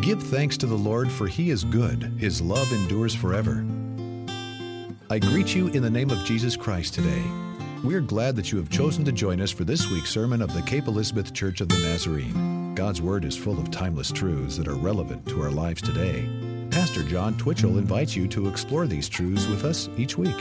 Give thanks to the Lord, for he is good. His love endures forever. I greet you in the name of Jesus Christ today. We are glad that you have chosen to join us for this week's sermon of the Cape Elizabeth Church of the Nazarene. God's Word is full of timeless truths that are relevant to our lives today. Pastor John Twitchell invites you to explore these truths with us each week.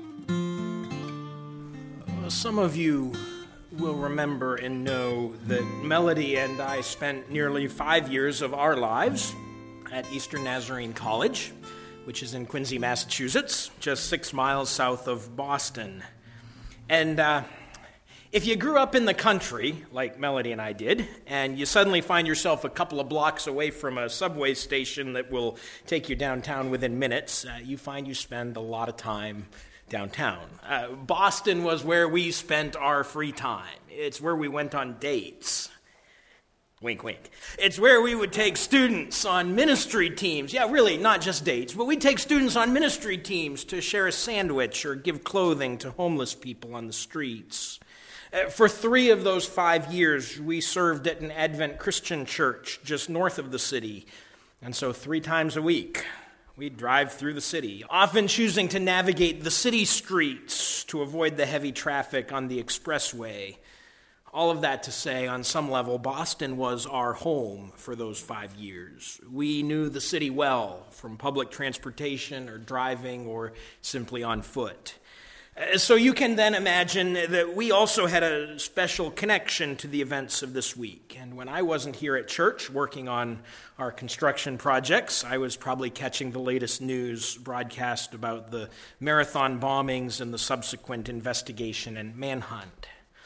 Some of you will remember and know that Melody and I spent nearly 5 years of our lives at Eastern Nazarene College, which is in Quincy, Massachusetts, just 6 miles south of Boston. And if you grew up in the country, like Melody and I did, and you suddenly find yourself a couple of blocks away from a subway station that will take you downtown within minutes, you find you spend a lot of time downtown. Boston was where we spent our free time. It's where we went on dates. Wink, wink. It's where we would take students on ministry teams. Yeah, really, not just dates, but we'd take students on ministry teams to share a sandwich or give clothing to homeless people on the streets. For 3 of those 5 years, we served at an Advent Christian church just north of the city. And so 3 times a week, we'd drive through the city, often choosing to navigate the city streets to avoid the heavy traffic on the expressway. All of that to say, on some level, Boston was our home for those 5 years. We knew the city well, from public transportation or driving or simply on foot. So you can then imagine that we also had a special connection to the events of this week. And when I wasn't here at church working on our construction projects, I was probably catching the latest news broadcast about the marathon bombings and the subsequent investigation and manhunt.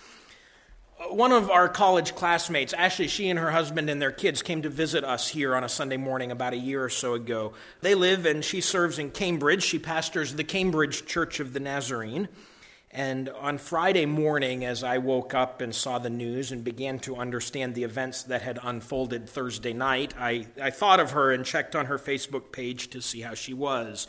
One of our college classmates, actually she and her husband and their kids came to visit us here on a Sunday morning about a year or so ago. They live and she serves in Cambridge. She pastors the Cambridge Church of the Nazarene. And on Friday morning, as I woke up and saw the news and began to understand the events that had unfolded Thursday night, I thought of her and checked on her Facebook page to see how she was.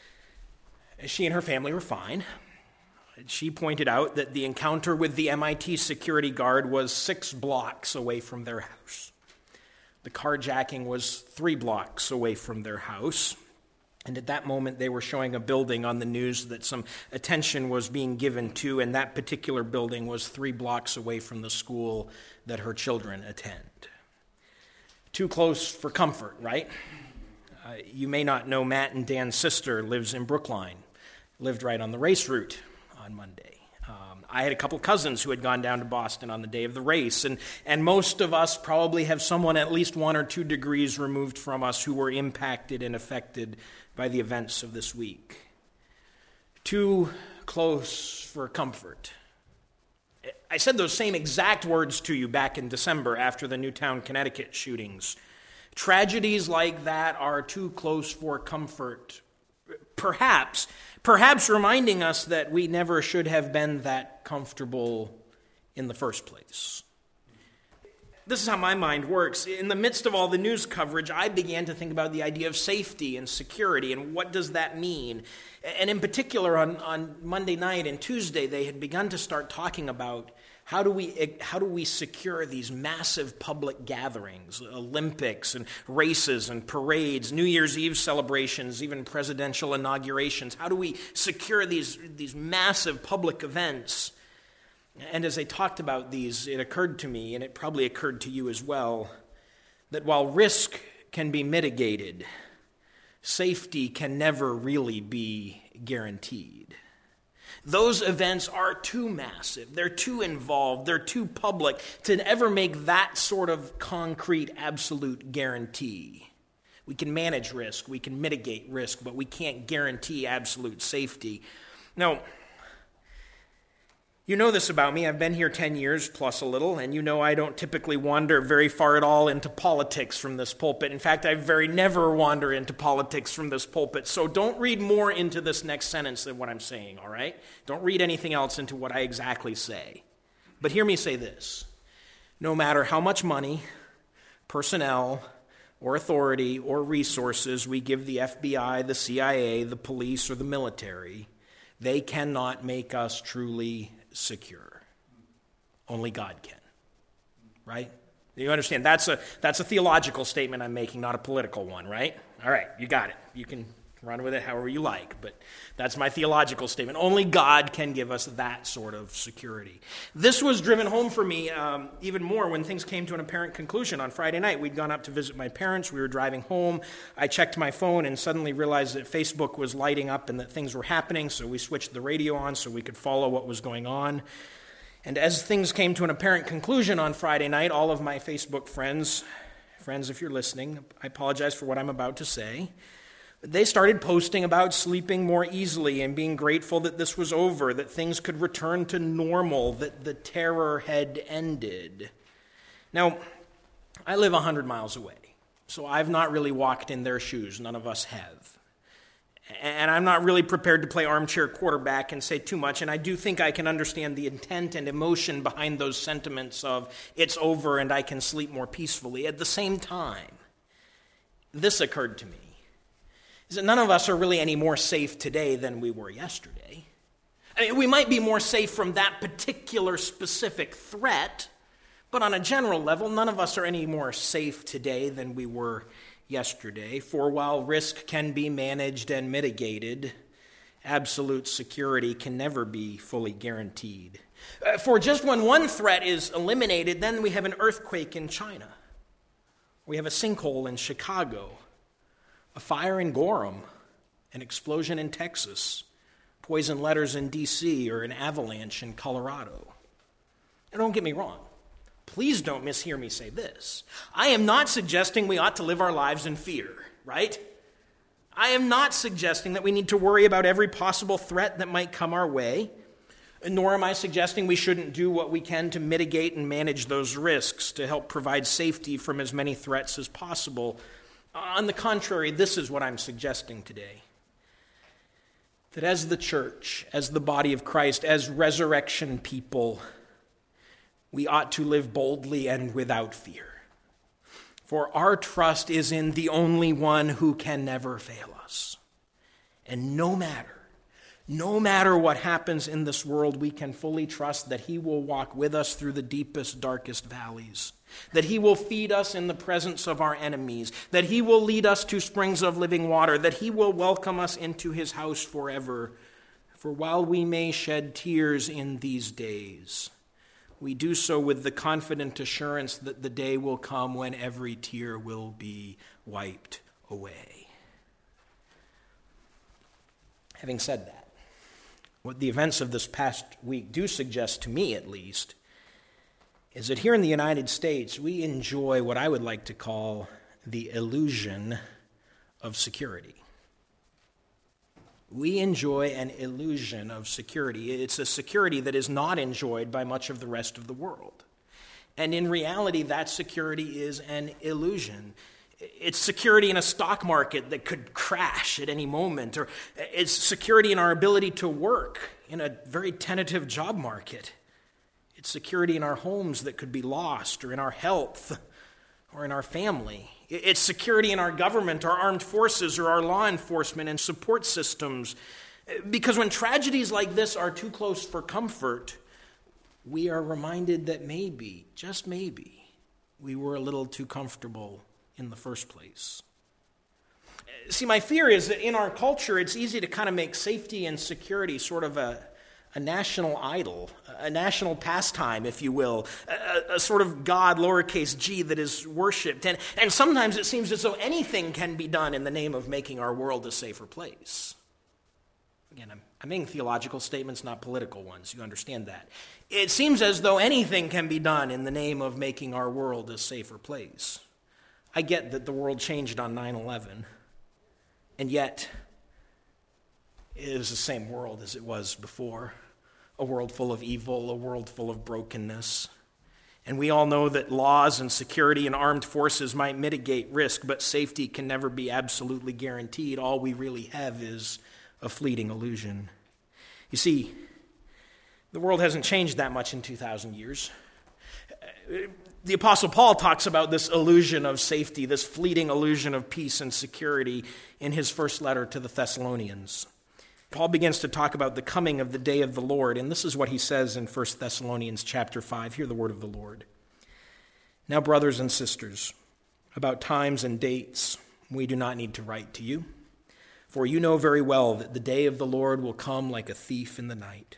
She and her family were fine. She pointed out that the encounter with the MIT security guard was 6 blocks away from their house. The carjacking was 3 blocks away from their house. And at that moment, they were showing a building on the news that some attention was being given to, and that particular building was 3 blocks away from the school that her children attend. Too close for comfort, right? You may not know Matt and Dan's sister lives in Brookline, lived right on the race route on Monday. I had a couple cousins who had gone down to Boston on the day of the race, and most of us probably have someone at least 1 or 2 degrees removed from us who were impacted and affected by the events of this week. Too close for comfort. I said those same exact words to you back in December after the Newtown, Connecticut shootings. Tragedies like that are too close for comfort. Perhaps reminding us that we never should have been that comfortable in the first place. This is how my mind works. In the midst of all the news coverage, I began to think about the idea of safety and security and what does that mean. And in particular, on Monday night and Tuesday, they had begun to start talking about how do we secure these massive public gatherings, Olympics and races and parades, New Year's Eve celebrations, even presidential inaugurations? How do we secure these massive public events? And as I talked about these, it occurred to me, and it probably occurred to you as well, that while risk can be mitigated, safety can never really be guaranteed. Those events are too massive, they're too involved, they're too public to ever make that sort of concrete, absolute guarantee. We can manage risk, we can mitigate risk, but we can't guarantee absolute safety. Now, you know this about me. I've been here 10 years plus a little, and you know I don't typically wander very far at all into politics from this pulpit. In fact, I very never wander into politics from this pulpit. So don't read more into this next sentence than what I'm saying, all right? Don't read anything else into what I exactly say. But hear me say this. No matter how much money, personnel, or authority, or resources we give the FBI, the CIA, the police, or the military, they cannot make us truly secure. Only God can, right? You understand? That's a theological statement I'm making, not a political one, right? All right, you got it. You can run with it however you like, but that's my theological statement. Only God can give us that sort of security. This was driven home for me even more when things came to an apparent conclusion on Friday night. We'd gone up to visit my parents. We were driving home. I checked my phone and suddenly realized that Facebook was lighting up and that things were happening, so we switched the radio on so we could follow what was going on. And as things came to an apparent conclusion on Friday night, all of my Facebook friends, if you're listening, I apologize for what I'm about to say, they started posting about sleeping more easily and being grateful that this was over, that things could return to normal, that the terror had ended. Now, I live 100 miles away, so I've not really walked in their shoes. None of us have. And I'm not really prepared to play armchair quarterback and say too much, and I do think I can understand the intent and emotion behind those sentiments of it's over and I can sleep more peacefully. At the same time, this occurred to me. Is that none of us are really any more safe today than we were yesterday. I mean, we might be more safe from that particular specific threat, but on a general level, none of us are any more safe today than we were yesterday. For while risk can be managed and mitigated, absolute security can never be fully guaranteed. For just when one threat is eliminated, then we have an earthquake in China. We have a sinkhole in Chicago. A fire in Gorham, an explosion in Texas, poison letters in D.C., or an avalanche in Colorado. And don't get me wrong. Please don't mishear me say this. I am not suggesting we ought to live our lives in fear, right? I am not suggesting that we need to worry about every possible threat that might come our way, nor am I suggesting we shouldn't do what we can to mitigate and manage those risks to help provide safety from as many threats as possible. On the contrary, this is what I'm suggesting today. That as the church, as the body of Christ, as resurrection people, we ought to live boldly and without fear. For our trust is in the only one who can never fail us. And no matter what happens in this world, we can fully trust that he will walk with us through the deepest, darkest valleys, that he will feed us in the presence of our enemies, that he will lead us to springs of living water, that he will welcome us into his house forever. For while we may shed tears in these days, we do so with the confident assurance that the day will come when every tear will be wiped away. Having said that, what the events of this past week do suggest, to me at least, is that here in the United States, we enjoy what I would like to call the illusion of security. We enjoy an illusion of security. It's a security that is not enjoyed by much of the rest of the world. And in reality, that security is an illusion. It's security in a stock market that could crash at any moment, or it's security in our ability to work in a very tentative job market. It's security in our homes that could be lost, or in our health, or in our family. It's security in our government, our armed forces, or our law enforcement and support systems. Because when tragedies like this are too close for comfort, we are reminded that maybe, just maybe, we were a little too comfortable in the first place. See, my fear is that in our culture, it's easy to kind of make safety and security sort of a national idol, a national pastime, if you will, a sort of God, lowercase g, that is worshipped. And sometimes it seems as though anything can be done in the name of making our world a safer place. Again, I'm making theological statements, not political ones. You understand that. It seems as though anything can be done in the name of making our world a safer place. I get that the world changed on 9/11, and yet it is the same world as it was before, a world full of evil, a world full of brokenness. And we all know that laws and security and armed forces might mitigate risk, but safety can never be absolutely guaranteed. All we really have is a fleeting illusion. You see, the world hasn't changed that much in 2,000 years. The Apostle Paul talks about this illusion of safety, this fleeting illusion of peace and security in his first letter to the Thessalonians. Paul begins to talk about the coming of the day of the Lord, and this is what he says in 1 Thessalonians chapter 5. Hear the word of the Lord. Now, brothers and sisters, about times and dates, we do not need to write to you, for you know very well that the day of the Lord will come like a thief in the night.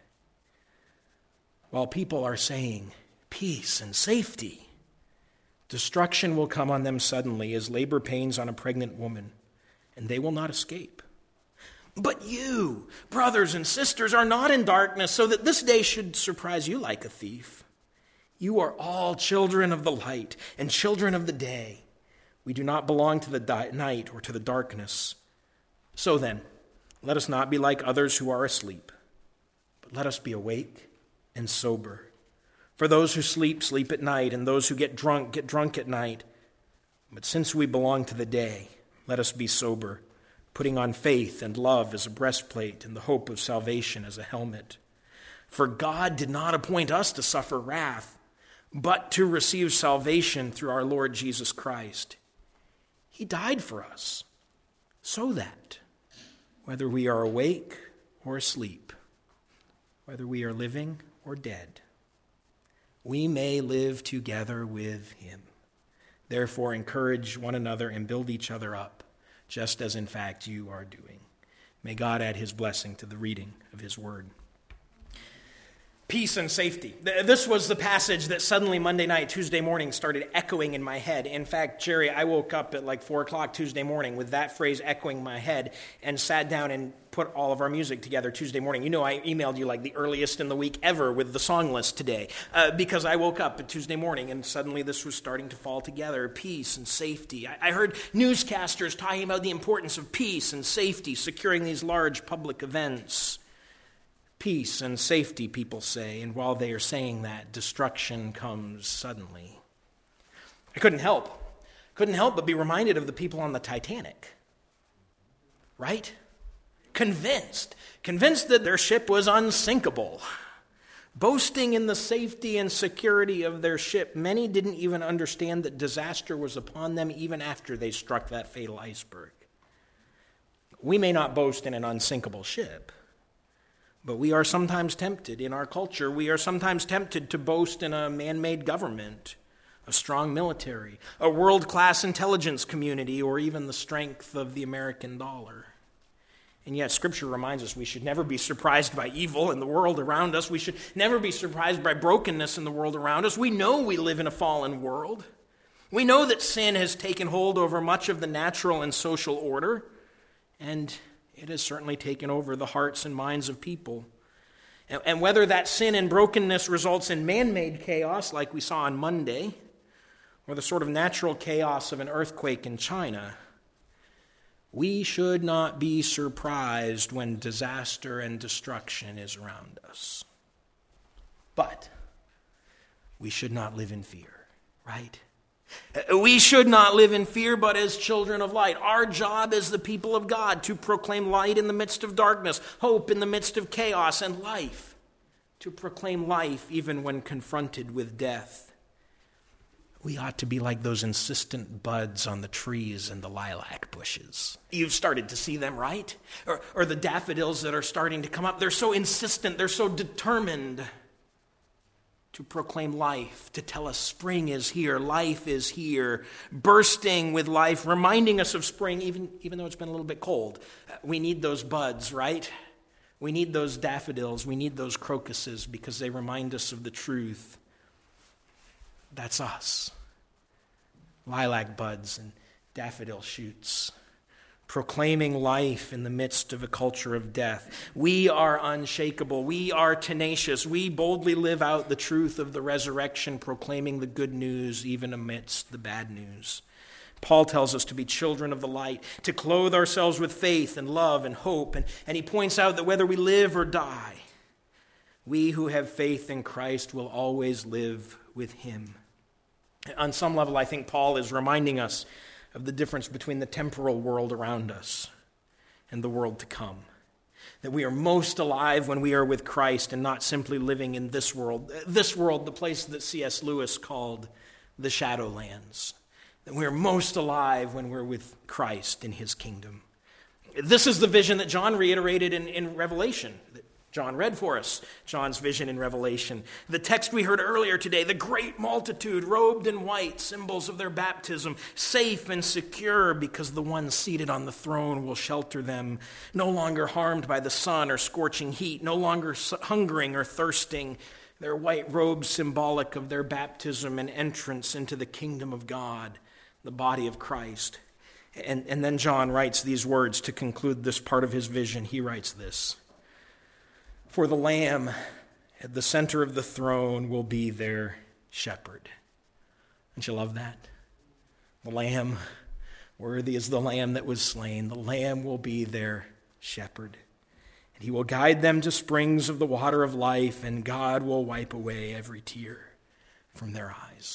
While people are saying peace and safety, destruction will come on them suddenly as labor pains on a pregnant woman, and they will not escape. But you, brothers and sisters, are not in darkness, so that this day should surprise you like a thief. You are all children of the light and children of the day. We do not belong to the night or to the darkness. So then, let us not be like others who are asleep, but let us be awake and sober. For those who sleep, sleep at night, and those who get drunk at night. But since we belong to the day, let us be sober, putting on faith and love as a breastplate and the hope of salvation as a helmet. For God did not appoint us to suffer wrath, but to receive salvation through our Lord Jesus Christ. He died for us, so that, whether we are awake or asleep, whether we are living or dead, we may live together with him. Therefore, encourage one another and build each other up, just as in fact you are doing. May God add his blessing to the reading of his word. Peace and safety. This was the passage that suddenly Monday night, Tuesday morning started echoing in my head. In fact, Jerry, I woke up at like 4 o'clock Tuesday morning with that phrase echoing in my head and sat down and put all of our music together Tuesday morning. You know, I emailed you like the earliest in the week ever with the song list today because I woke up at Tuesday morning and suddenly this was starting to fall together. Peace and safety. I heard newscasters talking about the importance of peace and safety, securing these large public events. Peace and safety, people say, and while they are saying that, destruction comes suddenly. I couldn't help but be reminded of the people on the Titanic, right? Convinced that their ship was unsinkable. Boasting in the safety and security of their ship, many didn't even understand that disaster was upon them even after they struck that fatal iceberg. We may not boast in an unsinkable ship, but we are sometimes tempted in our culture. We are sometimes tempted to boast in a man-made government, a strong military, a world-class intelligence community, or even the strength of the American dollar. And yet Scripture reminds us we should never be surprised by evil in the world around us. We should never be surprised by brokenness in the world around us. We know we live in a fallen world. We know that sin has taken hold over much of the natural and social order, and it has certainly taken over the hearts and minds of people. And whether that sin and brokenness results in man-made chaos like we saw on Monday, or the sort of natural chaos of an earthquake in China, we should not be surprised when disaster and destruction is around us. But we should not live in fear, right? We should not live in fear, but as children of light. Our job as the people of God to proclaim light in the midst of darkness, hope in the midst of chaos, and life. To proclaim life even when confronted with death. We ought to be like those insistent buds on the trees and the lilac bushes. You've started to see them, right? Or the daffodils that are starting to come up. They're so insistent, they're so determined to proclaim life, to tell us spring is here, life is here, bursting with life, reminding us of spring, even though it's been a little bit cold. We need those buds, right? We need those daffodils, we need those crocuses because they remind us of the truth. That's us. Lilac buds and daffodil shoots, proclaiming life in the midst of a culture of death. We are unshakable. We are tenacious. We boldly live out the truth of the resurrection, proclaiming the good news even amidst the bad news. Paul tells us to be children of the light, to clothe ourselves with faith and love and hope. And he points out that whether we live or die, we who have faith in Christ will always live with him. On some level, I think Paul is reminding us of the difference between the temporal world around us and the world to come. That we are most alive when we are with Christ and not simply living in this world. This world, the place that C.S. Lewis called the Shadowlands. That we are most alive when we're with Christ in his kingdom. This is the vision that John reiterated in Revelation. John read for us John's vision in Revelation. The text we heard earlier today, the great multitude robed in white, symbols of their baptism, safe and secure because the one seated on the throne will shelter them, no longer harmed by the sun or scorching heat, no longer hungering or thirsting. Their white robes symbolic of their baptism and entrance into the kingdom of God, the body of Christ. And then John writes these words to conclude this part of his vision. He writes this: "For the Lamb at the center of the throne will be their shepherd." Don't you love that? The Lamb, worthy is the Lamb that was slain. The Lamb will be their shepherd. And he will guide them to springs of the water of life, and God will wipe away every tear from their eyes.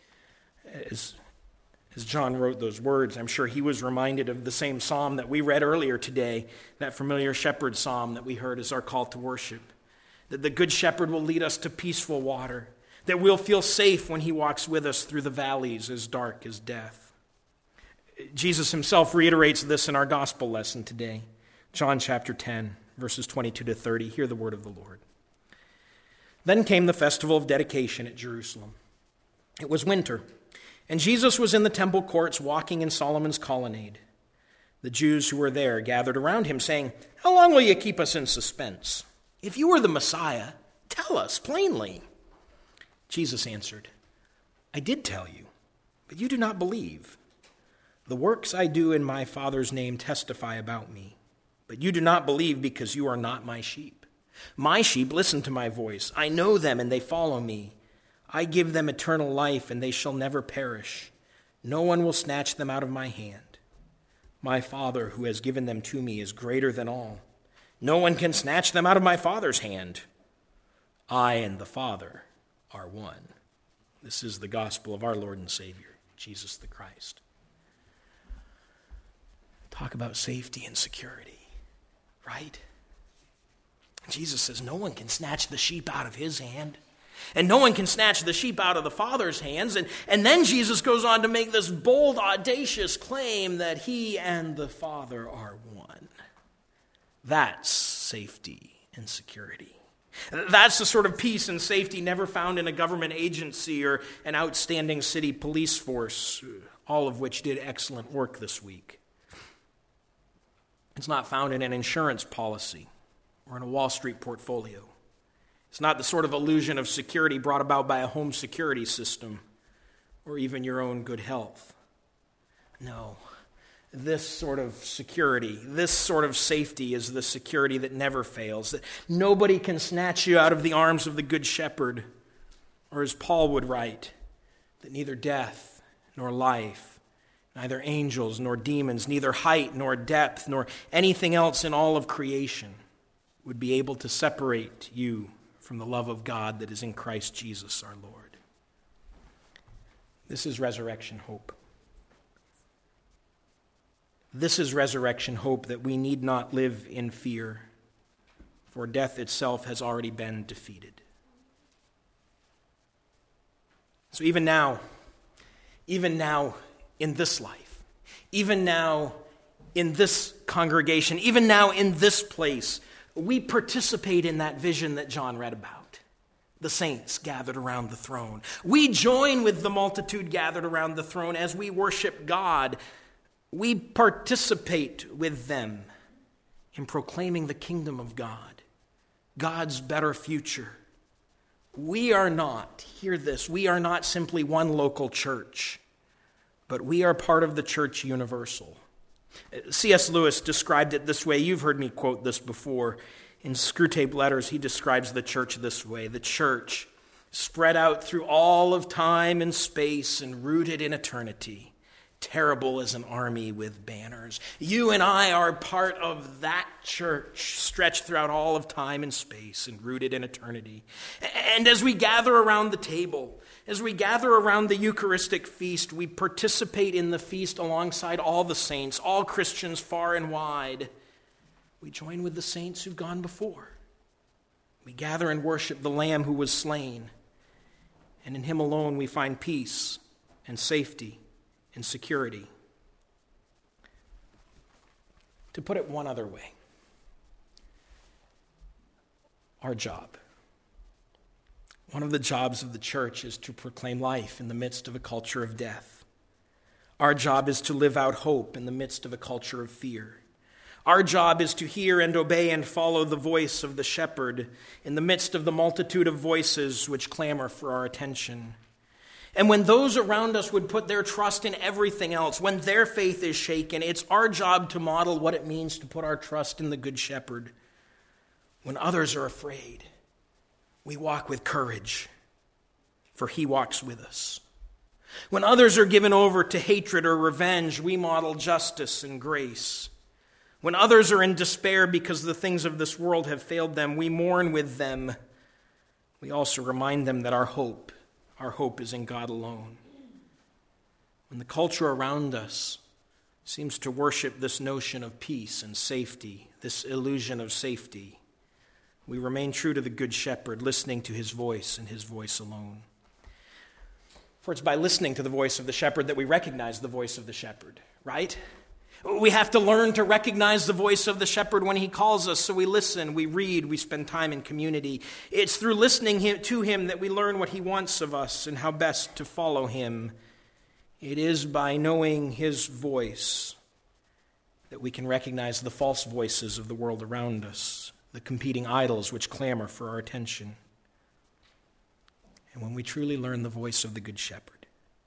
As John wrote those words, I'm sure he was reminded of the same psalm that we read earlier today, that familiar shepherd psalm that we heard as our call to worship. That the good shepherd will lead us to peaceful water, that we'll feel safe when he walks with us through the valleys as dark as death. Jesus himself reiterates this in our gospel lesson today. John chapter 10, verses 22 to 30. Hear the word of the Lord. Then came the festival of dedication at Jerusalem. It was winter, and Jesus was in the temple courts walking in Solomon's colonnade. The Jews who were there gathered around him, saying, "How long will you keep us in suspense? If you are the Messiah, tell us plainly." Jesus answered, "I did tell you, but you do not believe. The works I do in my Father's name testify about me, but you do not believe because you are not my sheep. My sheep listen to my voice. I know them and they follow me. I give them eternal life, and they shall never perish. No one will snatch them out of my hand. My Father, who has given them to me, is greater than all. No one can snatch them out of my Father's hand. I and the Father are one." This is the gospel of our Lord and Savior, Jesus the Christ. Talk about safety and security, right? Jesus says no one can snatch the sheep out of his hand. And no one can snatch the sheep out of the Father's hands. And then Jesus goes on to make this bold, audacious claim that he and the Father are one. That's safety and security. That's the sort of peace and safety never found in a government agency or an outstanding city police force, all of which did excellent work this week. It's not found in an insurance policy or in a Wall Street portfolio. It's not the sort of illusion of security brought about by a home security system or even your own good health. No, this sort of security, this sort of safety is the security that never fails, that nobody can snatch you out of the arms of the Good Shepherd, or as Paul would write, that neither death nor life, neither angels nor demons, neither height nor depth nor anything else in all of creation would be able to separate you from the love of God that is in Christ Jesus our Lord. This is resurrection hope. This is resurrection hope that we need not live in fear, for death itself has already been defeated. So even now in this life, even now in this congregation, even now in this place, we participate in that vision that John read about. The saints gathered around the throne. We join with the multitude gathered around the throne as we worship God. We participate with them in proclaiming the kingdom of God, God's better future. We are not, hear this, we are not simply one local church, but we are part of the church universal. C.S. Lewis described it this way. You've heard me quote this before. In Screwtape Letters, he describes the church this way. The church, spread out through all of time and space and rooted in eternity, terrible as an army with banners. You and I are part of that church, stretched throughout all of time and space and rooted in eternity. And as we gather around the table, as we gather around the Eucharistic feast, we participate in the feast alongside all the saints, all Christians far and wide. We join with the saints who've gone before. We gather and worship the Lamb who was slain. And in him alone we find peace and safety and security. To put it one other way, our job. One of the jobs of the church is to proclaim life in the midst of a culture of death. Our job is to live out hope in the midst of a culture of fear. Our job is to hear and obey and follow the voice of the shepherd in the midst of the multitude of voices which clamor for our attention. And when those around us would put their trust in everything else, when their faith is shaken, it's our job to model what it means to put our trust in the Good Shepherd. When others are afraid, we walk with courage, for he walks with us. When others are given over to hatred or revenge, we model justice and grace. When others are in despair because the things of this world have failed them, we mourn with them. We also remind them that our hope is in God alone. When the culture around us seems to worship this notion of peace and safety, this illusion of safety, we remain true to the Good Shepherd, listening to his voice and his voice alone. For it's by listening to the voice of the shepherd that we recognize the voice of the shepherd, right? We have to learn to recognize the voice of the shepherd when he calls us, so we listen, we read, we spend time in community. It's through listening to him that we learn what he wants of us and how best to follow him. It is by knowing his voice that we can recognize the false voices of the world around us, the competing idols which clamor for our attention. And when we truly learn the voice of the Good Shepherd,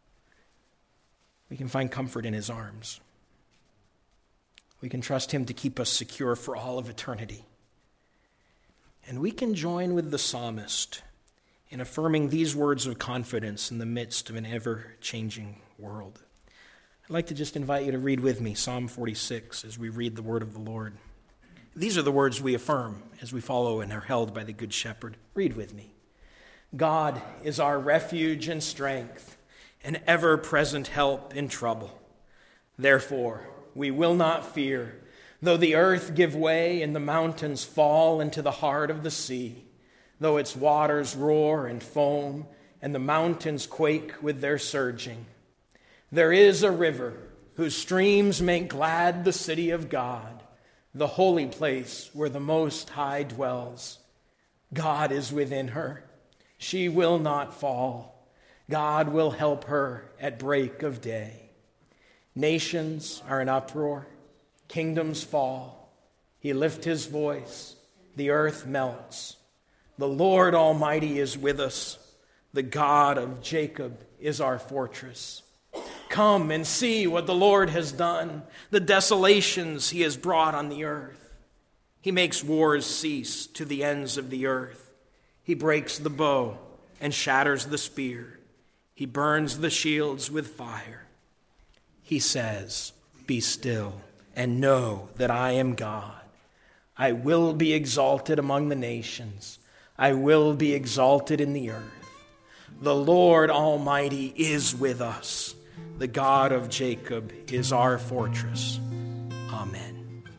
we can find comfort in his arms. We can trust him to keep us secure for all of eternity. And we can join with the psalmist in affirming these words of confidence in the midst of an ever-changing world. I'd like to just invite you to read with me Psalm 46 as we read the word of the Lord. These are the words we affirm as we follow and are held by the Good Shepherd. Read with me. God is our refuge and strength, an ever-present help in trouble. Therefore, we will not fear, though the earth give way and the mountains fall into the heart of the sea, though its waters roar and foam and the mountains quake with their surging. There is a river whose streams make glad the city of God, the holy place where the Most High dwells. God is within her. She will not fall. God will help her at break of day. Nations are in uproar. Kingdoms fall. He lifts his voice. The earth melts. The Lord Almighty is with us. The God of Jacob is our fortress. Come and see what the Lord has done, the desolations he has brought on the earth. He makes wars cease to the ends of the earth. He breaks the bow and shatters the spear. He burns the shields with fire. He says, "Be still and know that I am God. I will be exalted among the nations. I will be exalted in the earth. The Lord Almighty is with us. The God of Jacob is our fortress." Amen.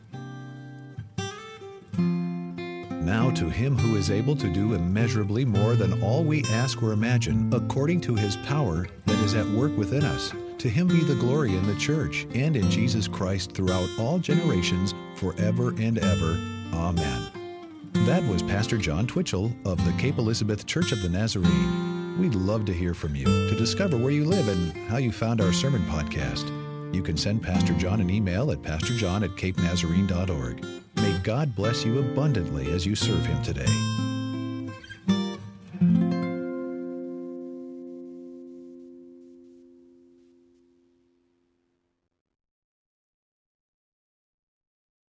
Now to him who is able to do immeasurably more than all we ask or imagine, according to his power that is at work within us, to him be the glory in the church and in Jesus Christ throughout all generations, forever and ever. Amen. That was Pastor John Twitchell of the Cape Elizabeth Church of the Nazarene. We'd love to hear from you, to discover where you live and how you found our sermon podcast. You can send Pastor John an email at pastorjohn@capenazarene.org. May God bless you abundantly as you serve him today.